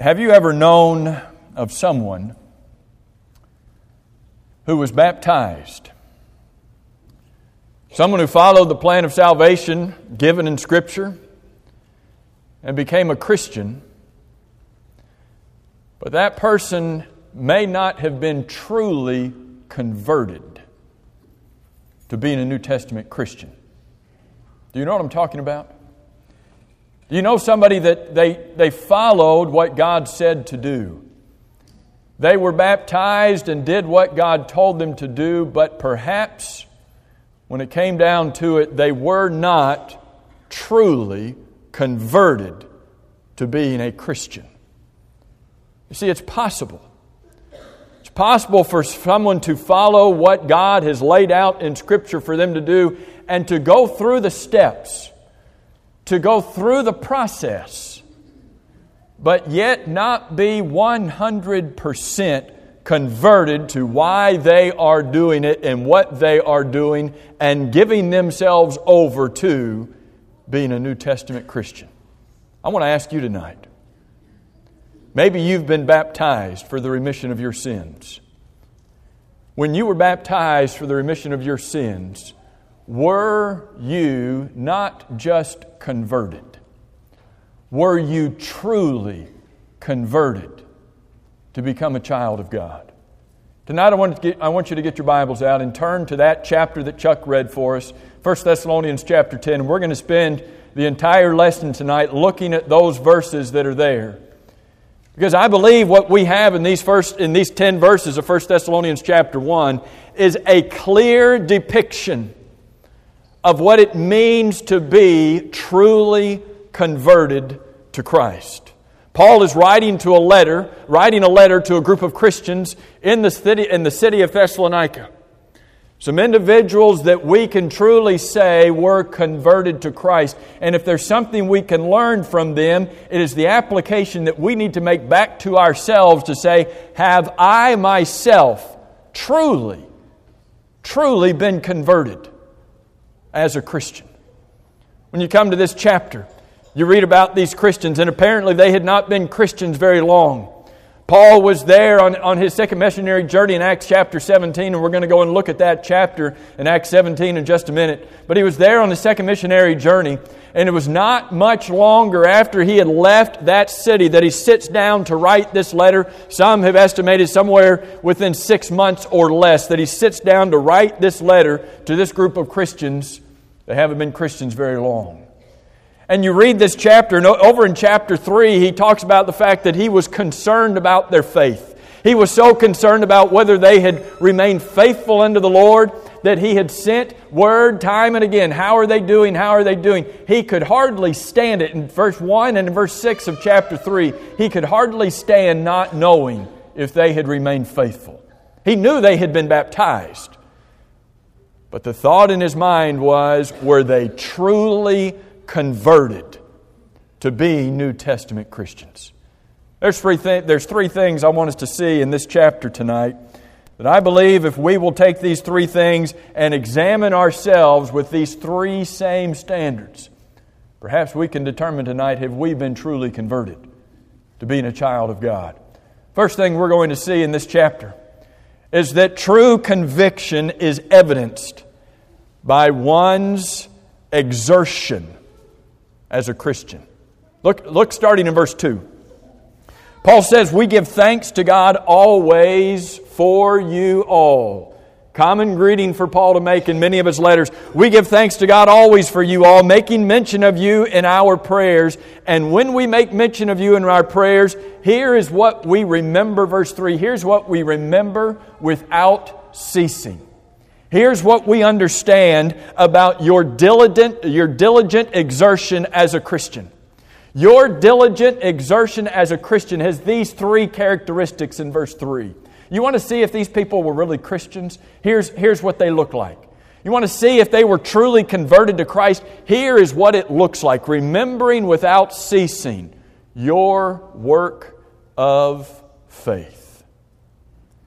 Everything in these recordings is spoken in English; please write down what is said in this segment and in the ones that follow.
Have you ever known of someone who was baptized? Someone who followed the plan of salvation given in Scripture and became a Christian, but that person may not have been truly converted to being a New Testament Christian. Do you know what I'm talking about? Do you know somebody that they followed what God said to do? They were baptized and did what God told them to do, but perhaps when it came down to it, they were not truly converted to being a Christian. You see, it's possible. It's possible for someone to follow what God has laid out in Scripture for them to do and to go through the steps, to go through the process, but yet not be 100% converted to why they are doing it and what they are doing and giving themselves over to being a New Testament Christian. I want to ask you tonight, maybe you've been baptized for the remission of your sins. When you were baptized for the remission of your sins, were you not just converted? Were you truly converted to become a child of God? Tonight I want you to get your Bibles out and turn to that chapter that Chuck read for us, 1 Thessalonians chapter 10. And we're going to spend the entire lesson tonight looking at those verses that are there. Because I believe what we have in these 10 verses of 1 Thessalonians chapter 1 is a clear depiction of what it means to be truly converted to Christ. Paul is writing a letter to a group of Christians in the city of Thessalonica. Some individuals that we can truly say were converted to Christ. And if there's something we can learn from them, it is the application that we need to make back to ourselves to say, have I myself truly been converted as a Christian? When you come to this chapter, you read about these Christians, and apparently they had not been Christians very long. Paul was there on his second missionary journey in Acts chapter 17, and we're going to go and look at that chapter in Acts 17 in just a minute. But he was there on the second missionary journey, and it was not much longer after he had left that city that he sits down to write this letter. Some have estimated somewhere within 6 months or less that he sits down to write this letter to this group of Christians that haven't been Christians very long. And you read this chapter, and over in chapter 3, he talks about the fact that he was concerned about their faith. He was so concerned about whether they had remained faithful unto the Lord that he had sent word time and again. How are they doing? How are they doing? He could hardly stand it. In verse 1 and in verse 6 of chapter 3, he could hardly stand not knowing if they had remained faithful. He knew they had been baptized. But the thought in his mind was, were they truly converted to being New Testament Christians? There's three things I want us to see in this chapter tonight that I believe if we will take these three things and examine ourselves with these three same standards, perhaps we can determine tonight, have we been truly converted to being a child of God? First thing we're going to see in this chapter is that true conviction is evidenced by one's exertion as a Christian. Look starting in verse 2. Paul says, we give thanks to God always for you all. Common greeting for Paul to make in many of his letters. We give thanks to God always for you all, making mention of you in our prayers. And when we make mention of you in our prayers, here is what we remember, verse 3. Here's what we remember without ceasing. Here's what we understand about your diligent exertion as a Christian. Your diligent exertion as a Christian has these three characteristics in verse 3. You want to see if these people were really Christians? Here's what they look like. You want to see if they were truly converted to Christ? Here is what it looks like. Remembering without ceasing your work of faith.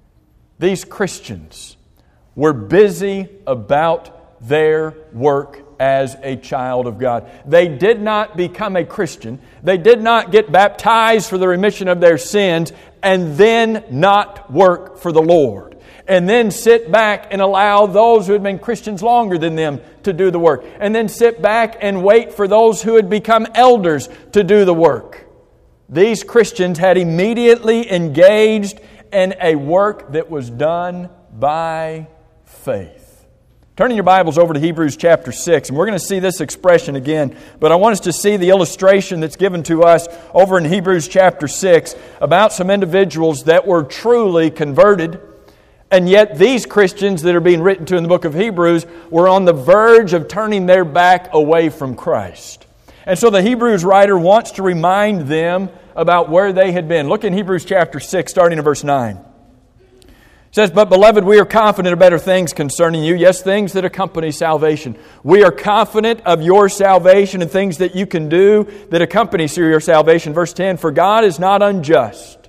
These Christians were busy about their work as a child of God. They did not become a Christian. They did not get baptized for the remission of their sins and then not work for the Lord. And then sit back and allow those who had been Christians longer than them to do the work. And then sit back and wait for those who had become elders to do the work. These Christians had immediately engaged in a work that was done by faith. Turning your Bibles over to Hebrews chapter 6, and we're going to see this expression again, but I want us to see the illustration that's given to us over in Hebrews chapter 6 about some individuals that were truly converted, and yet these Christians that are being written to in the book of Hebrews were on the verge of turning their back away from Christ. And so the Hebrews writer wants to remind them about where they had been. Look in Hebrews chapter 6, starting in verse 9. It says, "But beloved, we are confident of better things concerning you, yes, things that accompany salvation. We are confident of your salvation and things that you can do that accompanies your salvation." Verse 10, "For God is not unjust."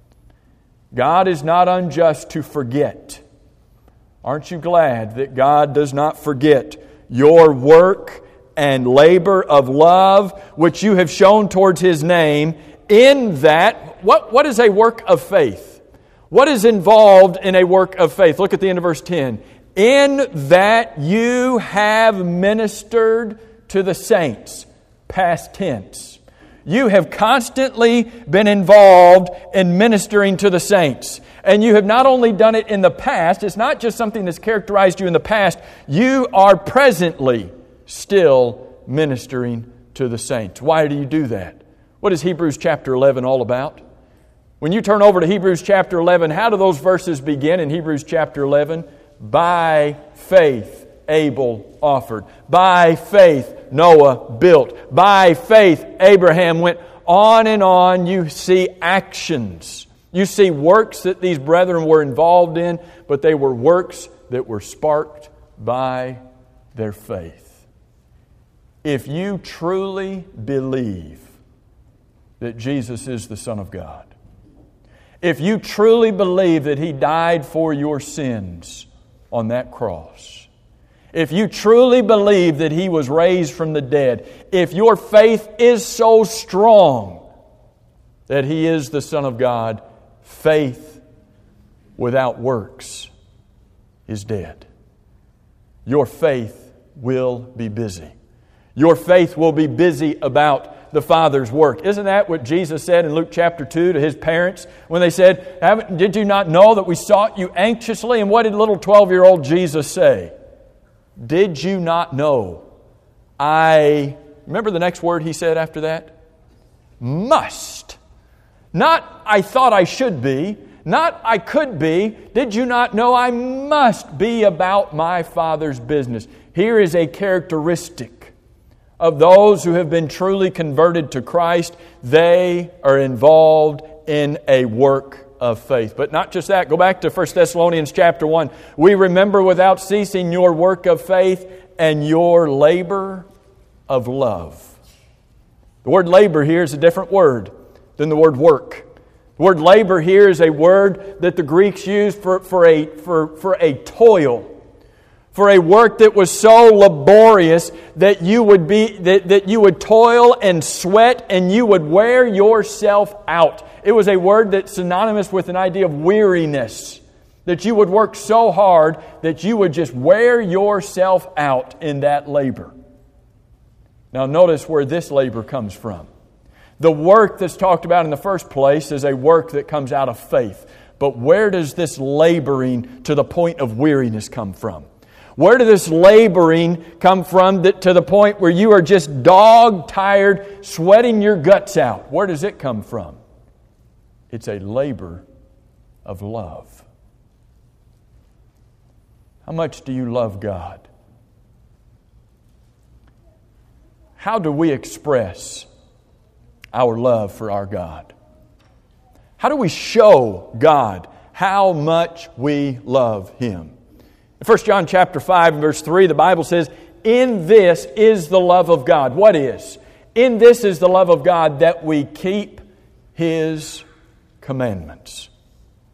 God is not unjust to forget. Aren't you glad that God does not forget your work and labor of love, which you have shown towards His name, in that, what is a work of faith? What is involved in a work of faith? Look at the end of verse 10. "In that you have ministered to the saints." Past tense. You have constantly been involved in ministering to the saints. And you have not only done it in the past, it's not just something that's characterized you in the past, you are presently still ministering to the saints. Why do you do that? What is Hebrews chapter 11 all about? When you turn over to Hebrews chapter 11, how do those verses begin in Hebrews chapter 11? By faith Abel offered. By faith Noah built. By faith Abraham went. On and on you see actions. You see works that these brethren were involved in, but they were works that were sparked by their faith. If you truly believe that Jesus is the Son of God, if you truly believe that He died for your sins on that cross, if you truly believe that He was raised from the dead, if your faith is so strong that He is the Son of God, faith without works is dead. Your faith will be busy. Your faith will be busy about the Father's work. Isn't that what Jesus said in Luke chapter 2 to His parents when they said, "Did you not know that we sought you anxiously?" And what did little 12-year-old Jesus say? "Did you not know remember the next word He said after that? Must. Not I thought I should be, not I could be. Did you not know I must be about my Father's business?" Here is a characteristic of those who have been truly converted to Christ. They are involved in a work of faith. But not just that. Go back to 1 Thessalonians chapter 1. "We remember without ceasing your work of faith and your labor of love." The word labor here is a different word than the word work. The word labor here is a word that the Greeks used for a toil. For a work that was so laborious that you would toil and sweat and you would wear yourself out. It was a word that's synonymous with an idea of weariness. That you would work so hard that you would just wear yourself out in that labor. Now notice where this labor comes from. The work that's talked about in the first place is a work that comes out of faith. But where does this laboring to the point of weariness come from? Where does this laboring come from to the point where you are just dog-tired, sweating your guts out? Where does it come from? It's a labor of love. How much do you love God? How do we express our love for our God? How do we show God how much we love Him? In 1 John chapter 5 and verse 3, the Bible says, "In this is the love of God." What is? In this is the love of God, that we keep His commandments.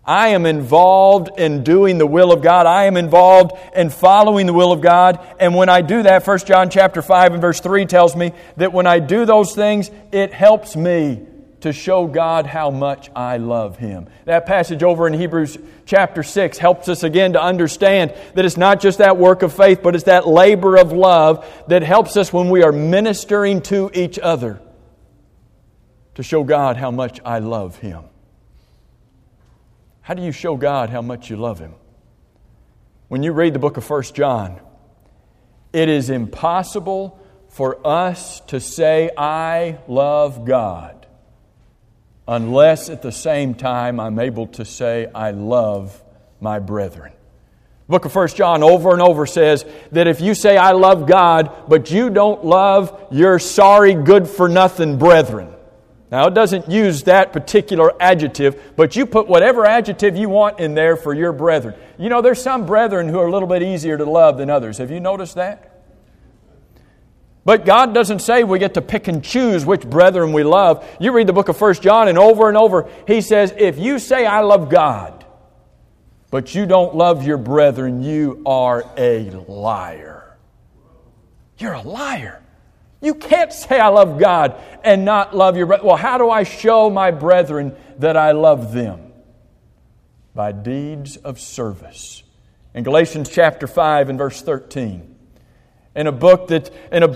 I am involved in doing the will of God. I am involved in following the will of God. And when I do that, 1 John chapter 5 and verse 3 tells me that when I do those things, it helps me to show God how much I love Him. That passage over in Hebrews chapter 6 helps us again to understand that it's not just that work of faith, but it's that labor of love that helps us when we are ministering to each other to show God how much I love Him. How do you show God how much you love Him? When you read the book of 1 John, it is impossible for us to say, I love God, unless at the same time I'm able to say, I love my brethren. The book of 1 John over and over says that if you say, I love God, but you don't love your sorry, good-for-nothing brethren. Now, it doesn't use that particular adjective, but you put whatever adjective you want in there for your brethren. You know, there's some brethren who are a little bit easier to love than others. Have you noticed that? But God doesn't say we get to pick and choose which brethren we love. You read the book of 1 John and over, He says, if you say, I love God, but you don't love your brethren, you are a liar. You're a liar. You can't say, I love God and not love your brethren. Well, how do I show my brethren that I love them? By deeds of service. In Galatians chapter 5 and verse 13, in a book that's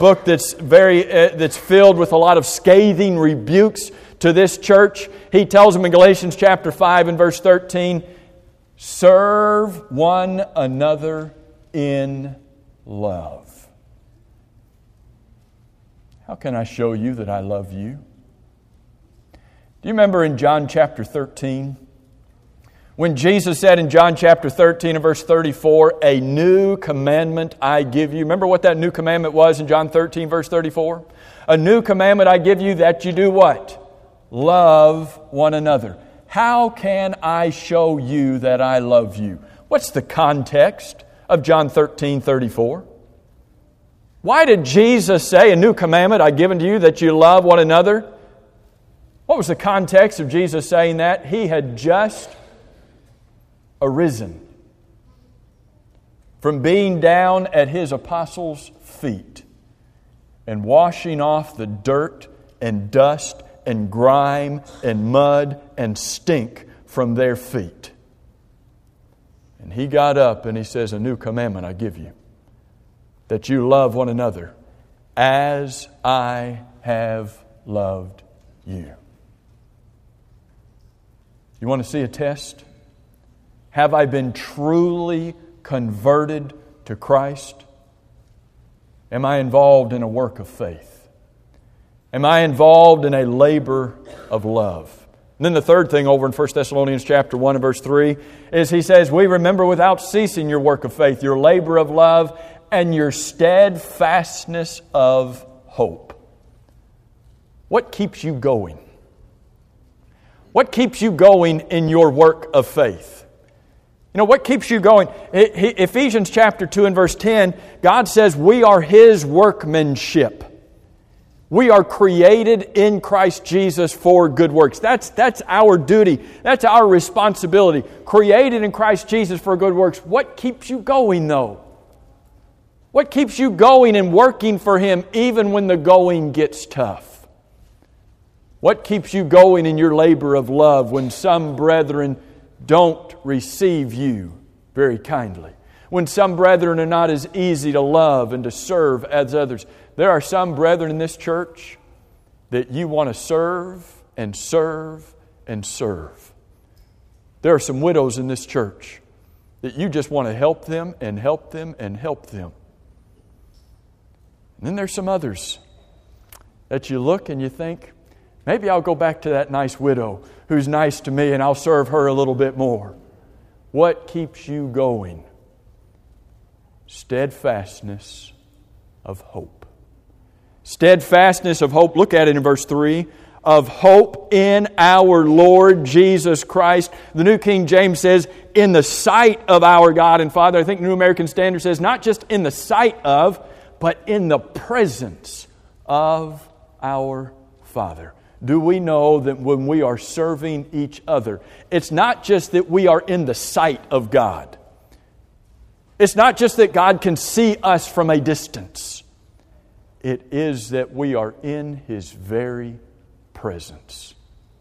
filled with a lot of scathing rebukes to this church, he tells them in Galatians chapter 5 and verse 13, serve one another in love. How can I show you that I love you? Do you remember in John chapter 13, when Jesus said in John chapter 13 and verse 34, a new commandment I give you. Remember what that new commandment was in John 13 verse 34? A new commandment I give you, that you do what? Love one another. How can I show you that I love you? What's the context of John 13:34? Why did Jesus say, a new commandment I've given to you, that you love one another? What was the context of Jesus saying that? He had just arisen from being down at His apostles' feet and washing off the dirt and dust and grime and mud and stink from their feet. And He got up and He says, a new commandment I give you, that you love one another as I have loved you. You want to see a test? Have I been truly converted to Christ? Am I involved in a work of faith? Am I involved in a labor of love? And then the third thing over in 1 Thessalonians chapter 1 and verse 3 is he says, we remember without ceasing your work of faith, your labor of love, and your steadfastness of hope. What keeps you going? What keeps you going in your work of faith? You know, what keeps you going? Ephesians chapter 2 and verse 10, God says we are His workmanship. We are created in Christ Jesus for good works. That's our duty. That's our responsibility. Created in Christ Jesus for good works. What keeps you going though? What keeps you going and working for Him even when the going gets tough? What keeps you going in your labor of love when some brethren don't receive you very kindly? When some brethren are not as easy to love and to serve as others? There are some brethren in this church that you want to serve and serve and serve. There are some widows in this church that you just want to help them and help them and help them. And then there's some others that you look and you think, maybe I'll go back to that nice widow who's nice to me and I'll serve her a little bit more. What keeps you going? Steadfastness of hope. Steadfastness of hope. Look at it in verse 3. Of hope in our Lord Jesus Christ. The New King James says, in the sight of our God and Father. I think New American Standard says, not just in the sight of, but in the presence of our Father. do we know that when we are serving each other, it's not just that we are in the sight of God. It's not just that God can see us from a distance. It is that we are in His very presence.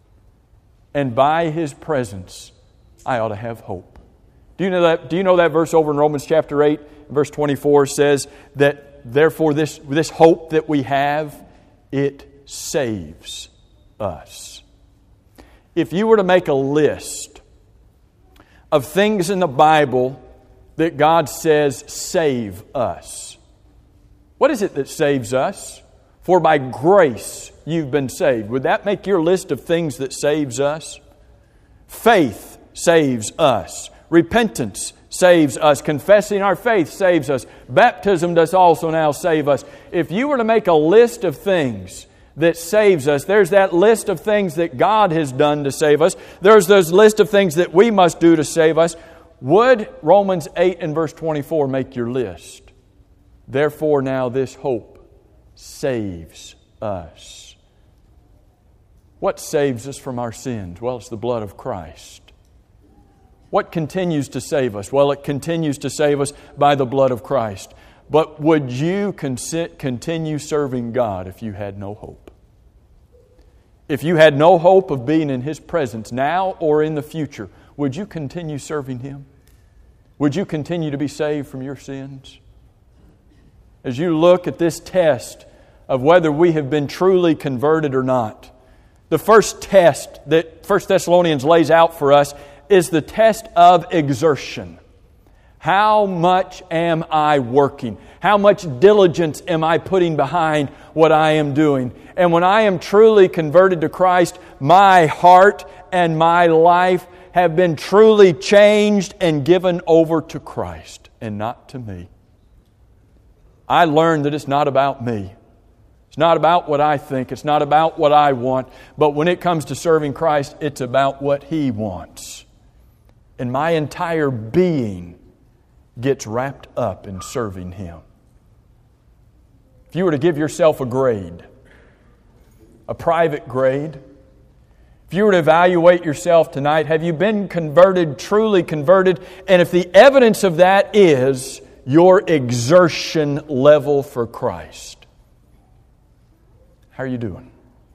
And by His presence, I ought to have hope. Do you know that? Do you know that verse over in Romans chapter 8, verse 24 says that therefore this hope that we have, it saves us. If you were to make a list of things in the Bible that God says save us, what is it that saves us? For by grace you've been saved. Would that make your list of things that saves us? Faith saves us. Repentance saves us. Confessing our faith saves us. Baptism does also now save us. If you were to make a list of things that saves us, there's that list of things that God has done to save us. There's those list of things that we must do to save us. Would Romans 8 and verse 24 make your list? Therefore now this hope saves us. What saves us from our sins? Well, it's the blood of Christ. What continues to save us? Well, it continues to save us by the blood of Christ. But would you continue serving God if you had no hope? If you had no hope of being in His presence now or in the future, would you continue serving Him? Would you continue to be saved from your sins? As you look at this test of whether we have been truly converted or not, the first test that 1 Thessalonians lays out for us is the test of exertion. How much am I working? How much diligence am I putting behind what I am doing? And when I am truly converted to Christ, my heart and my life have been truly changed and given over to Christ and not to me. I learned that it's not about me. It's not about what I think. It's not about what I want. But when it comes to serving Christ, it's about what He wants. And my entire being gets wrapped up in serving Him. If you were to give yourself a grade, a private grade, if you were to evaluate yourself tonight, have you been converted, truly converted? And if the evidence of that is your exertion level for Christ, how are you doing?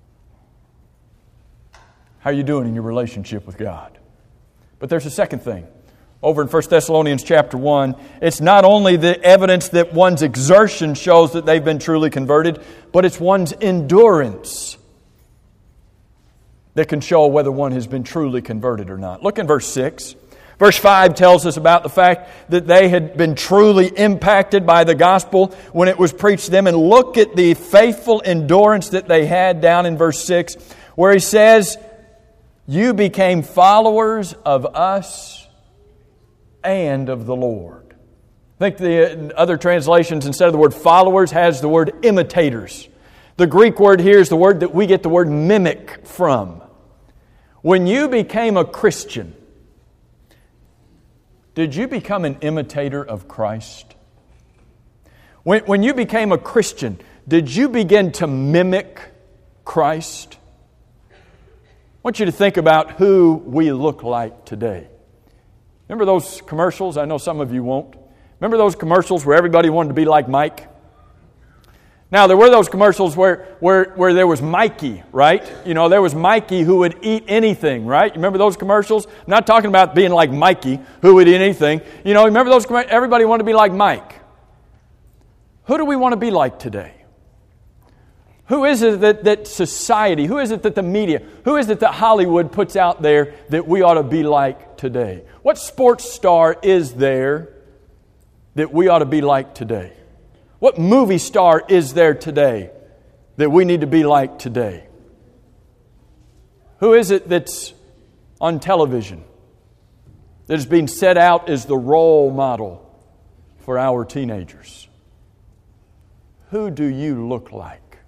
How are you doing in your relationship with God? But there's a second thing. Over in 1 Thessalonians chapter 1, it's not only the evidence that one's exertion shows that they've been truly converted, but it's one's endurance that can show whether one has been truly converted or not. Look in verse 6. Verse 5 tells us about the fact that they had been truly impacted by the gospel when it was preached to them. And look at the faithful endurance that they had down in verse 6, where he says, "You became followers of us and of the Lord." I think the other translations, instead of the word followers, has the word imitators. The Greek word here is the word that we get the word mimic from. When you became a Christian, did you become an imitator of Christ? When you became a Christian, did you begin to mimic Christ? I want you to think about who we look like today. Remember those commercials? I know some of you won't. Remember those commercials where everybody wanted to be like Mike? Now, there were those commercials where there was Mikey, right? You know, there was Mikey who would eat anything, right? You remember those commercials? I'm not talking about being like Mikey who would eat anything. You know, remember those commercials? Everybody wanted to be like Mike. Who do we want to be like today? Who is it that society, who is it that the media, who is it that Hollywood puts out there that we ought to be like today? What sports star is there that we ought to be like today? What movie star is there today that we need to be like today? Who is it that's on television that is being set out as the role model for our teenagers? Who do you look like?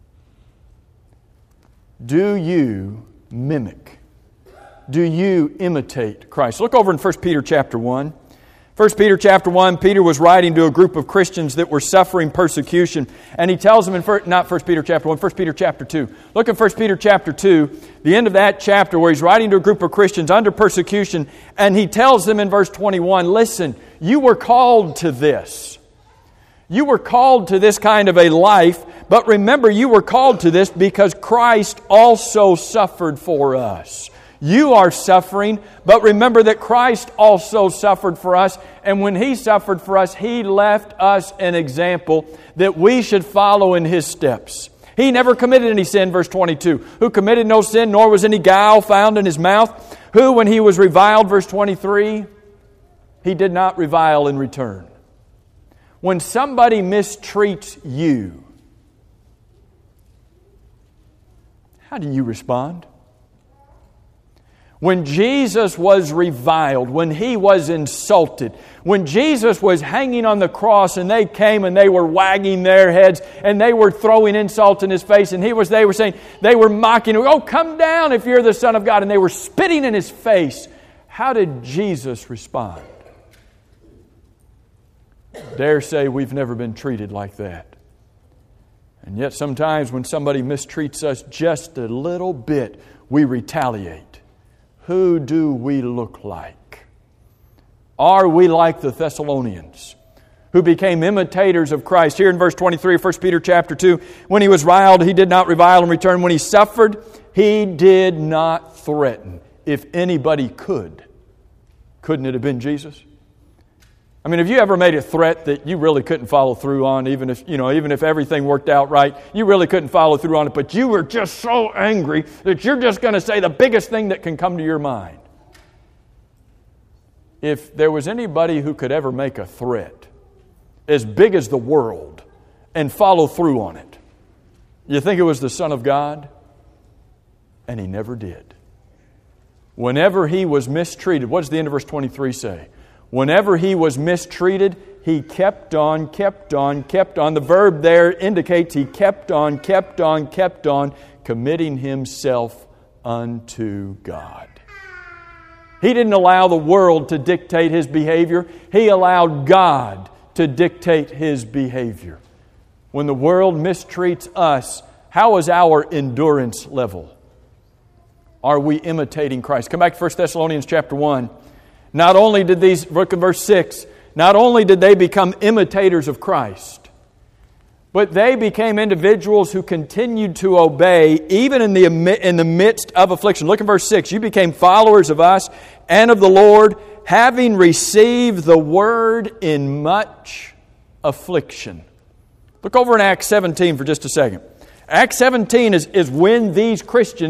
Do you mimic? Do you imitate Christ? Look over in 1 Peter chapter 1. 1 Peter chapter 1, Peter was writing to a group of Christians that were suffering persecution. And he tells them in, not 1 Peter chapter 1, 1 Peter chapter 2. Look at 1 Peter chapter 2, the end of that chapter where he's writing to a group of Christians under persecution. And he tells them in verse 21, listen, you were called to this. You were called to this kind of a life. But remember, you were called to this because Christ also suffered for us. You are suffering, but remember that Christ also suffered for us. And when He suffered for us, He left us an example that we should follow in His steps. He never committed any sin, verse 22. Who committed no sin, nor was any guile found in His mouth. Who, when He was reviled, verse 23, He did not revile in return. When somebody mistreats you, how do you respond? When Jesus was reviled, when He was insulted, when Jesus was hanging on the cross and they came and they were wagging their heads and they were throwing insults in His face and they were saying, they were mocking Him, oh, come down if you're the Son of God, and they were spitting in His face. How did Jesus respond? Dare say we've never been treated like that. And yet sometimes when somebody mistreats us just a little bit, we retaliate. Who do we look like? Are we like the Thessalonians who became imitators of Christ? Here in verse 23 of 1 Peter chapter 2, when he was reviled, he did not revile in return. When he suffered, he did not threaten. If anybody could, couldn't it have been Jesus? I mean, have you ever made a threat that you really couldn't follow through on, even if everything worked out right, you really couldn't follow through on it, but you were just so angry that you're just going to say the biggest thing that can come to your mind? If there was anybody who could ever make a threat as big as the world and follow through on it, you think it was the Son of God? And He never did. Whenever He was mistreated, what does the end of verse 23 say? Whenever He was mistreated, He kept on, kept on, kept on. The verb there indicates He kept on, kept on, kept on, committing Himself unto God. He didn't allow the world to dictate His behavior. He allowed God to dictate His behavior. When the world mistreats us, how is our endurance level? Are we imitating Christ? Come back to 1 Thessalonians chapter 1. Not only did these, look at verse 6, not only did they become imitators of Christ, but they became individuals who continued to obey even in the midst of affliction. Look at verse 6. You became followers of us and of the Lord, having received the word in much affliction. Look over in Acts 17 for just a second. Acts 17 is when these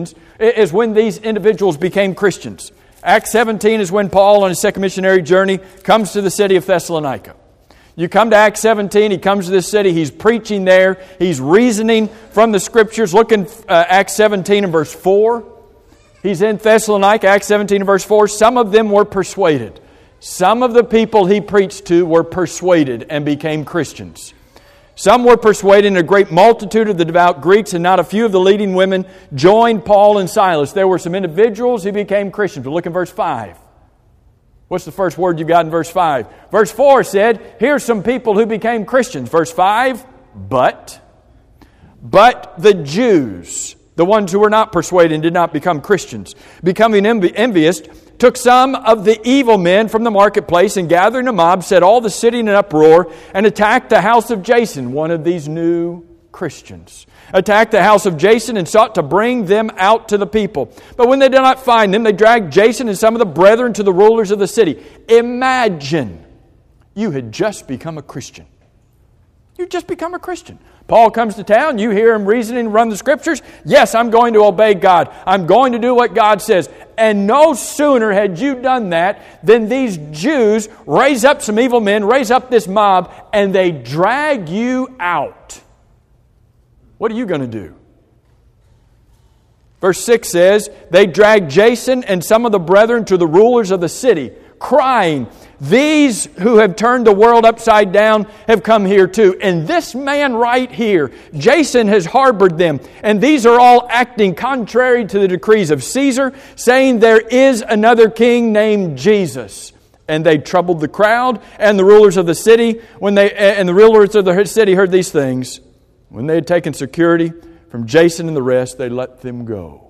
individuals became Christians. Acts 17 is when Paul, on his second missionary journey, comes to the city of Thessalonica. You come to Acts 17, he comes to this city, he's preaching there, he's reasoning from the Scriptures. Look in Acts 17 and verse 4. He's in Thessalonica, Acts 17 and verse 4. Some of them were persuaded. Some of the people he preached to were persuaded and became Christians. Some were persuaded, and a great multitude of the devout Greeks and not a few of the leading women joined Paul and Silas. There were some individuals who became Christians. But look in verse 5. What's the first word you got in verse 5? Verse 4 said, here's some people who became Christians. Verse 5, but the Jews, the ones who were not persuaded and did not become Christians, becoming envious, took some of the evil men from the marketplace and gathering a mob, set all the city in an uproar and attacked the house of Jason, one of these new Christians. Attacked the house of Jason and sought to bring them out to the people. But when they did not find them, they dragged Jason and some of the brethren to the rulers of the city. Imagine you had just become a Christian. You just become a Christian. Paul comes to town, you hear him reasoning, run the Scriptures. Yes, I'm going to obey God. I'm going to do what God says. And no sooner had you done that than these Jews raise up some evil men, raise up this mob, and they drag you out. What are you going to do? Verse 6 says, they dragged Jason and some of the brethren to the rulers of the city, crying, these who have turned the world upside down have come here too. And this man right here, Jason, has harbored them. And these are all acting contrary to the decrees of Caesar, saying there is another king named Jesus. And they troubled the crowd and the rulers of the city. And the rulers of the city heard these things. When they had taken security from Jason and the rest, they let them go.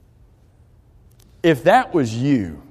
If that was you,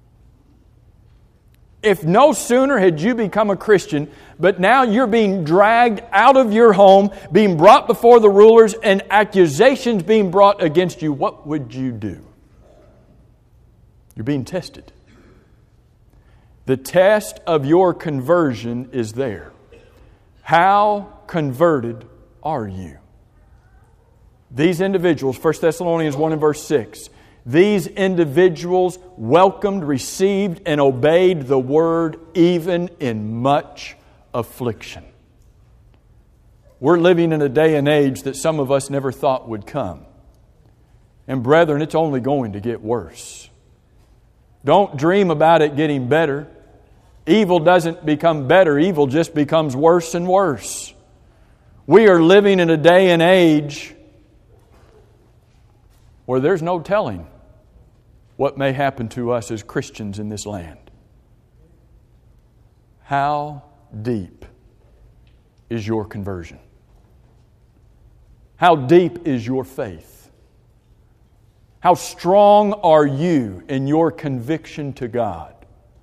if no sooner had you become a Christian, but now you're being dragged out of your home, being brought before the rulers, and accusations being brought against you, what would you do? You're being tested. The test of your conversion is there. How converted are you? These individuals, 1 Thessalonians 1 and verse 6, these individuals welcomed, received, and obeyed the Word even in much affliction. We're living in a day and age that some of us never thought would come. And brethren, it's only going to get worse. Don't dream about it getting better. Evil doesn't become better. Evil just becomes worse and worse. We are living in a day and age where there's no telling what may happen to us as Christians in this land. How deep is your conversion? How deep is your faith? How strong are you in your conviction to God?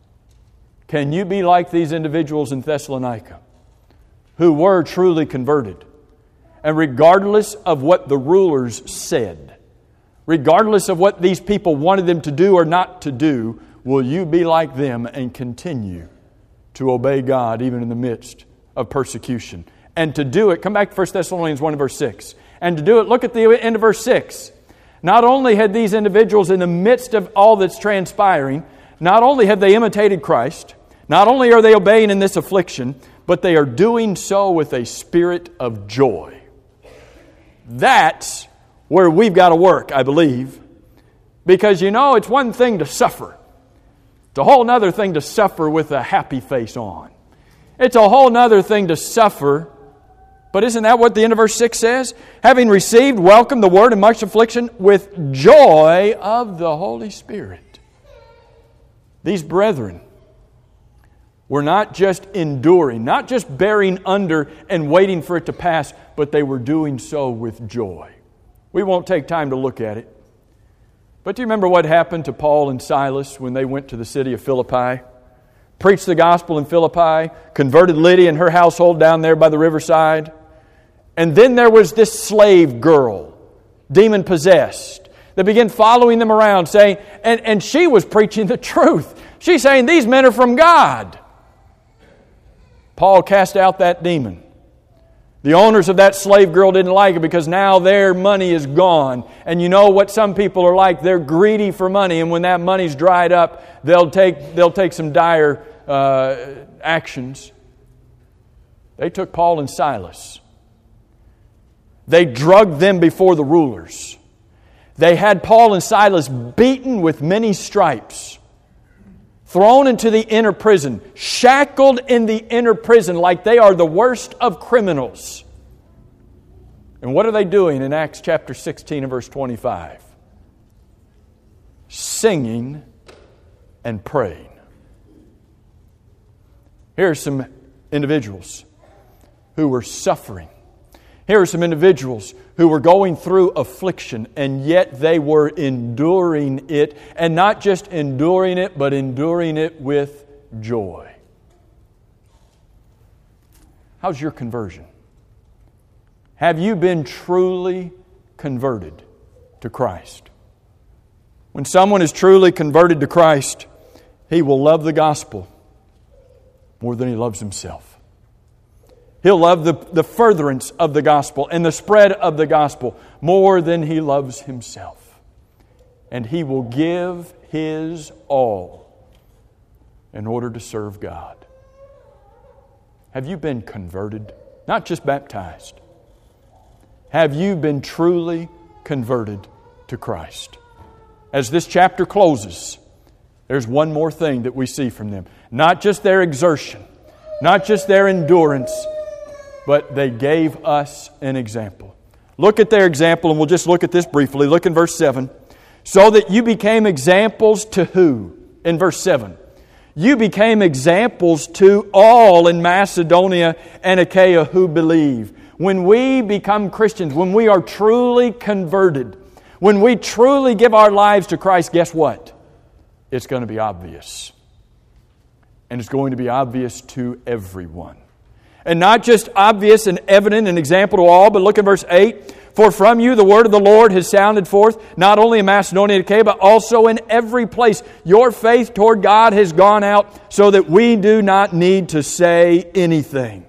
Can you be like these individuals in Thessalonica who were truly converted? And regardless of what the rulers said, regardless of what these people wanted them to do or not to do, will you be like them and continue to obey God even in the midst of persecution? And to do it, come back to 1 Thessalonians 1 and verse 6. And to do it, look at the end of verse 6. Not only had these individuals in the midst of all that's transpiring, not only have they imitated Christ, not only are they obeying in this affliction, but they are doing so with a spirit of joy. That's where we've got to work, I believe. Because it's one thing to suffer. It's a whole other thing to suffer with a happy face on. It's a whole other thing to suffer. But isn't that what the end of verse 6 says? Having received, welcomed the word in much affliction with joy of the Holy Spirit. These brethren were not just enduring, not just bearing under and waiting for it to pass, but they were doing so with joy. We won't take time to look at it. But do you remember what happened to Paul and Silas when they went to the city of Philippi? Preached the gospel in Philippi, converted Lydia and her household down there by the riverside. And then there was this slave girl, demon-possessed, that began following them around saying, and she was preaching the truth. She's saying, these men are from God. Paul cast out that demon. The owners of that slave girl didn't like it because now their money is gone. And you know what some people are like? They're greedy for money, and when that money's dried up, they'll take some dire actions. They took Paul and Silas. They drugged them before the rulers. They had Paul and Silas beaten with many stripes, thrown into the inner prison, shackled in the inner prison like they are the worst of criminals. And what are they doing in Acts chapter 16 and verse 25? Singing and praying. Here are some individuals who were suffering. Here are some individuals who were going through affliction, and yet they were enduring it, and not just enduring it, but enduring it with joy. How's your conversion? Have you been truly converted to Christ? When someone is truly converted to Christ, he will love the gospel more than he loves himself. He'll love the furtherance of the gospel and the spread of the gospel more than he loves himself. And he will give his all in order to serve God. Have you been converted? Not just baptized. Have you been truly converted to Christ? As this chapter closes, there's one more thing that we see from them. Not just their exertion, not just their endurance, but they gave us an example. Look at their example, and we'll just look at this briefly. Look in verse 7. So that you became examples to who? In verse 7. You became examples to all in Macedonia and Achaia who believe. When we become Christians, when we are truly converted, when we truly give our lives to Christ, guess what? It's going to be obvious. And it's going to be obvious to everyone. And not just obvious and evident and example to all, but look at verse 8. For from you the word of the Lord has sounded forth, not only in Macedonia and Achaia, but also in every place. Your faith toward God has gone out so that we do not need to say anything.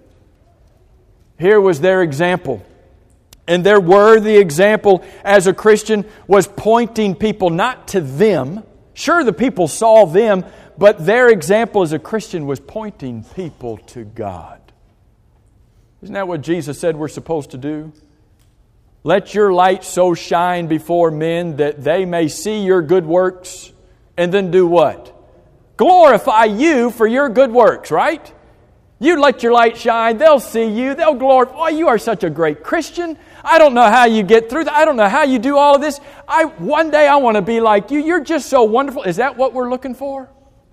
Here was their example. And their worthy example as a Christian was pointing people not to them. Sure, the people saw them, but their example as a Christian was pointing people to God. Isn't that what Jesus said we're supposed to do? Let your light so shine before men that they may see your good works and then do what? Glorify you for your good works, right? You let your light shine, they'll see you, they'll glorify. Oh, you are such a great Christian. I don't know how you get through that. I don't know how you do all of this. One day I want to be like you. You're just so wonderful. Is that what we're looking for?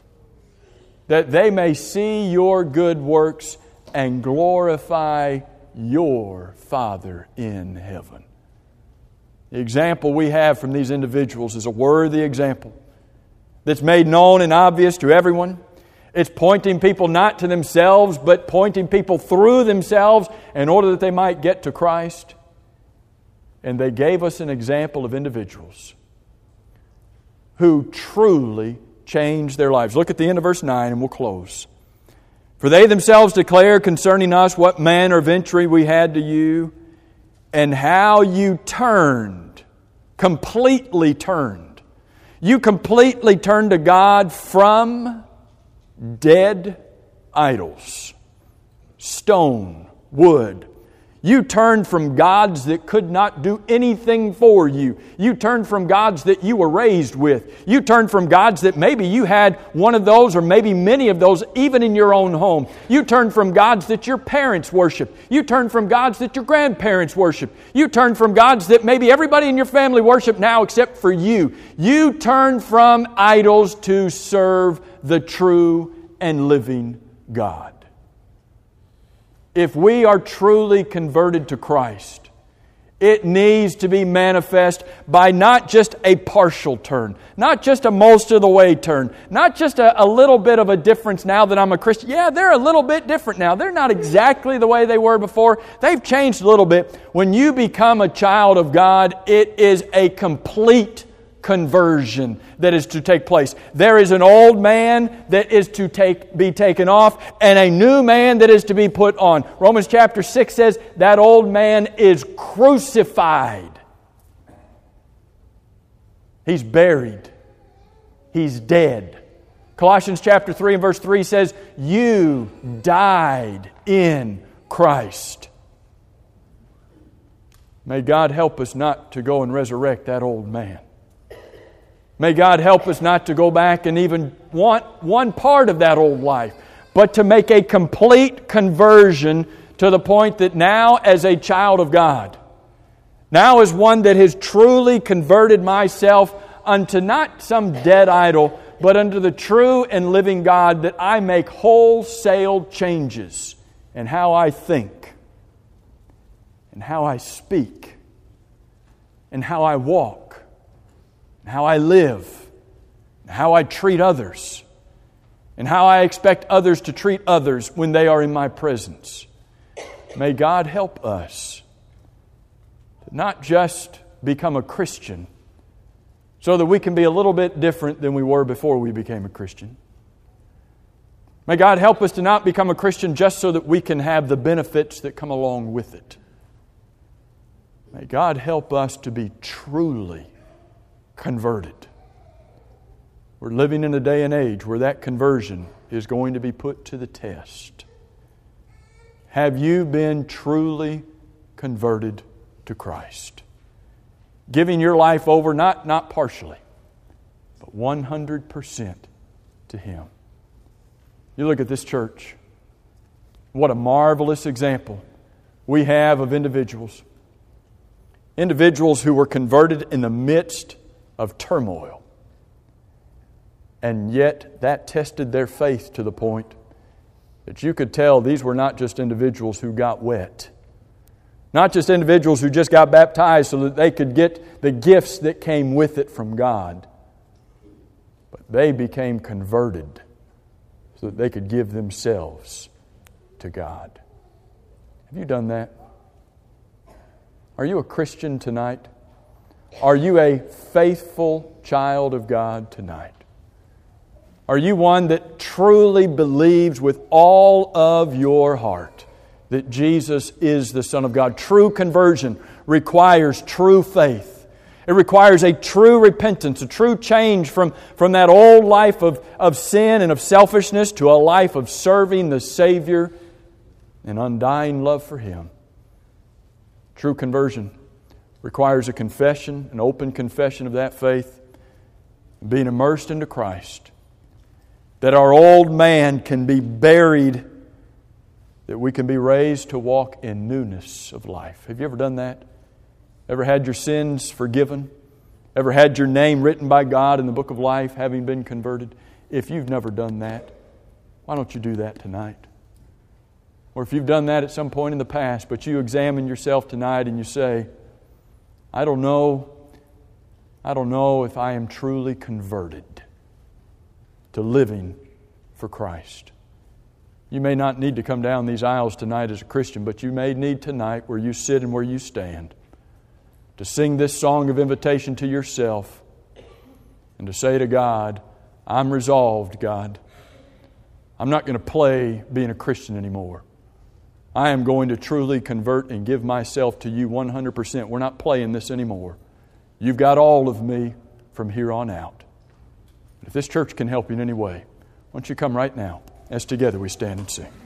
That they may see your good works and glorify your Father in heaven. The example we have from these individuals is a worthy example that's made known and obvious to everyone. It's pointing people not to themselves, but pointing people through themselves in order that they might get to Christ. And they gave us an example of individuals who truly changed their lives. Look at the end of verse 9 and we'll close. For they themselves declare concerning us what manner of entry we had to you, and how you turned, completely turned. You completely turned to God from dead idols, stone, wood. You turned from gods that could not do anything for you. You turned from gods that you were raised with. You turned from gods that maybe you had one of those or maybe many of those even in your own home. You turned from gods that your parents worship. You turned from gods that your grandparents worship. You turned from gods that maybe everybody in your family worship now except for you. You turned from idols to serve the true and living God. If we are truly converted to Christ, it needs to be manifest by not just a partial turn, not just a most of the way turn, not just a little bit of a difference now that I'm a Christian. Yeah, they're a little bit different now. They're not exactly the way they were before. They've changed a little bit. When you become a child of God, it is a complete conversion that is to take place. There is an old man that is to be taken off and a new man that is to be put on. Romans chapter 6 says that old man is crucified. He's buried. He's dead. Colossians chapter 3 and verse 3 says, you died in Christ. May God help us not to go and resurrect that old man. May God help us not to go back and even want one part of that old life, but to make a complete conversion to the point that now as a child of God, now as one that has truly converted myself unto not some dead idol, but unto the true and living God, that I make wholesale changes in how I think, and how I speak, and how I walk, how I live, how I treat others, and how I expect others to treat others when they are in my presence. May God help us to not just become a Christian so that we can be a little bit different than we were before we became a Christian. May God help us to not become a Christian just so that we can have the benefits that come along with it. May God help us to be truly converted. We're living in a day and age where that conversion is going to be put to the test. Have you been truly converted to Christ? Giving your life over, not partially, but 100% to Him. You look at this church. What a marvelous example we have of individuals. Individuals who were converted in the midst of turmoil. And yet that tested their faith to the point that you could tell these were not just individuals who got wet. Not just individuals who just got baptized so that they could get the gifts that came with it from God. But they became converted so that they could give themselves to God. Have you done that? Are you a Christian tonight? Are you a faithful child of God tonight? Are you one that truly believes with all of your heart that Jesus is the Son of God? True conversion requires true faith. It requires a true repentance, a true change from that old life of sin and of selfishness to a life of serving the Savior and undying love for Him. True conversion requires a confession, an open confession of that faith, being immersed into Christ, that our old man can be buried, that we can be raised to walk in newness of life. Have you ever done that? Ever had your sins forgiven? Ever had your name written by God in the book of life, having been converted? If you've never done that, why don't you do that tonight? Or if you've done that at some point in the past, but you examine yourself tonight and you say, I don't know if I am truly converted to living for Christ. You may not need to come down these aisles tonight as a Christian, but you may need tonight, where you sit and where you stand, to sing this song of invitation to yourself and to say to God, I'm resolved, God. I'm not going to play being a Christian anymore. I am going to truly convert and give myself to You 100%. We're not playing this anymore. You've got all of me from here on out. If this church can help you in any way, why don't you come right now as together we stand and sing.